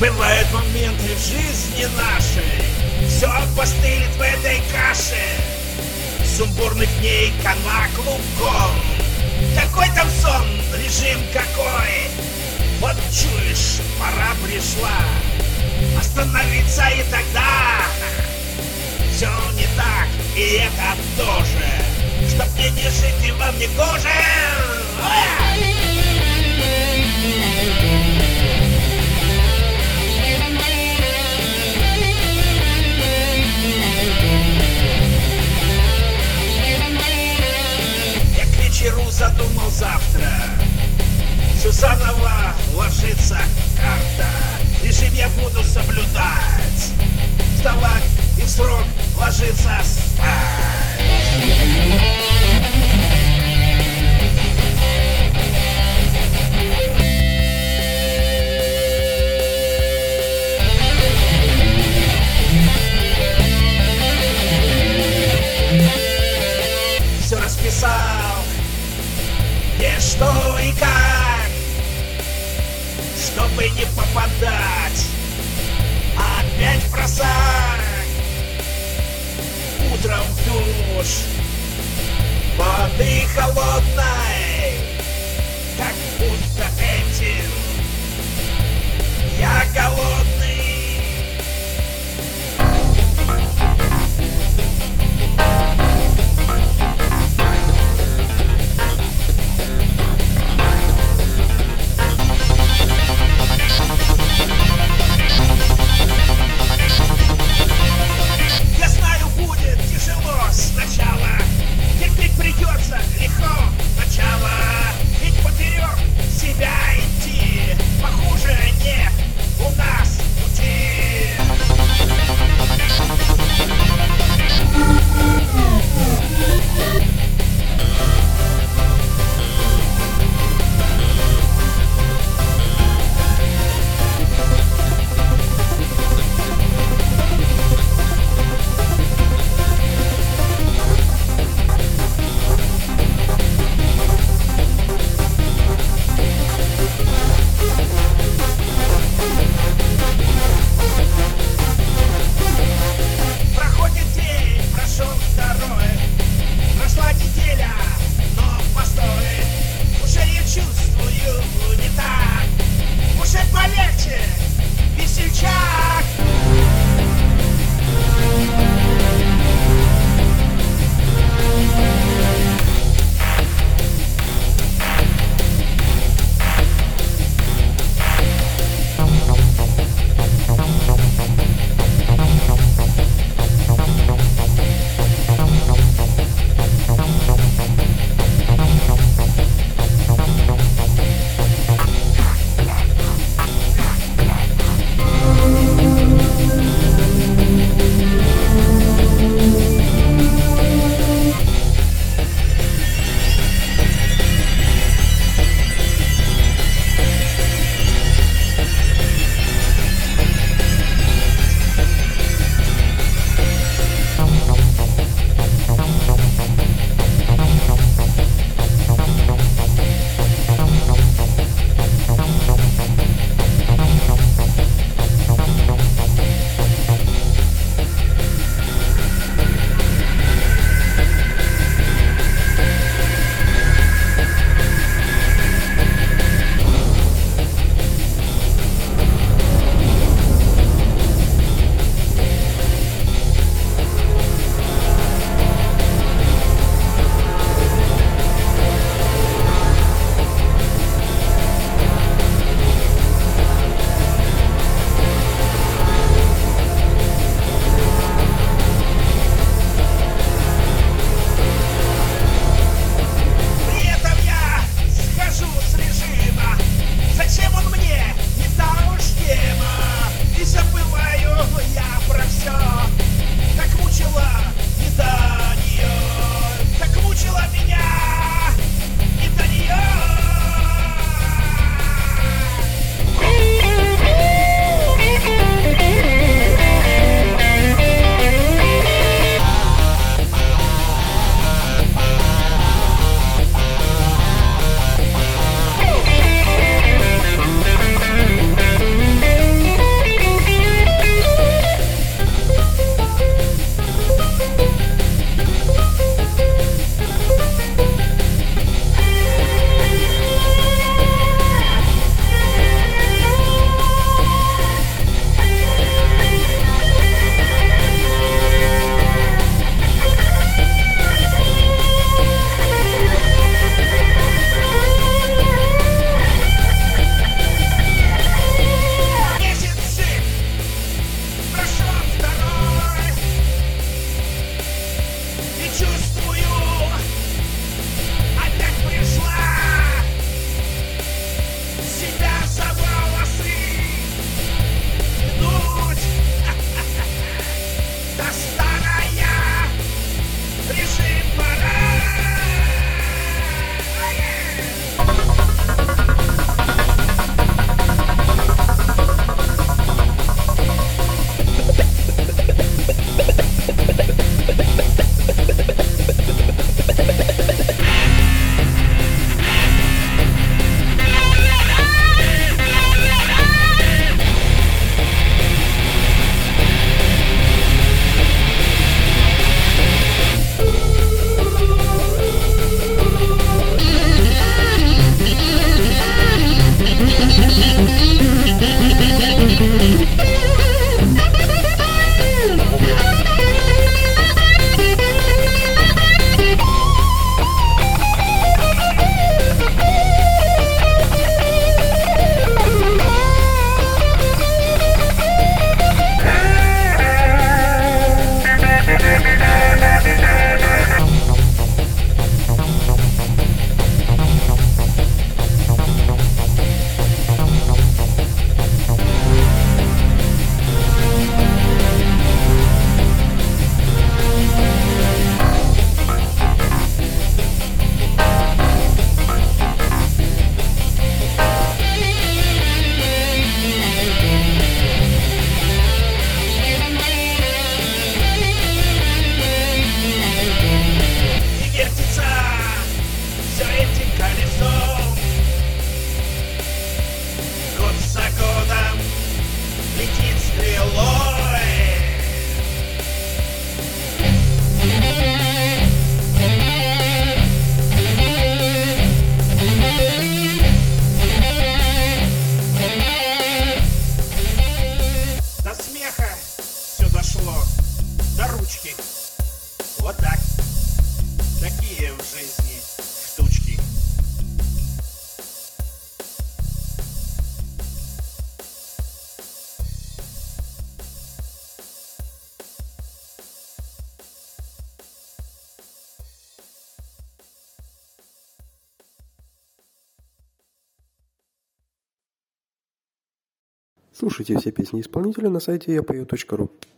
Бывают моменты в жизни нашей, все постылит в этой каше. Сумбурных дней канва клубком. Какой там сон, режим какой? Вот чуешь, пора пришла остановиться, и тогда все не так, и это тоже. Чтоб мне не жить и вам не гоже. Я к вечеру задумал завтра все заново ложится карта. Режим я буду соблюдать, вставать и в срок ложиться спать. Все расписал, где, что и как, чтобы не попадать опять в просак. Утром в душ воды холодной, как будто этим я голодный. Я знаю, будет тяжело сначала, терпеть придется легко начало, ведь поперек себя идти похуже нет у нас пути. Проходит день, прошел второй, прошла неделя, но постой, уже я чувствую не так, уже полегче, весельчак. Слушайте все песни исполнителя на сайте yapeo.ru.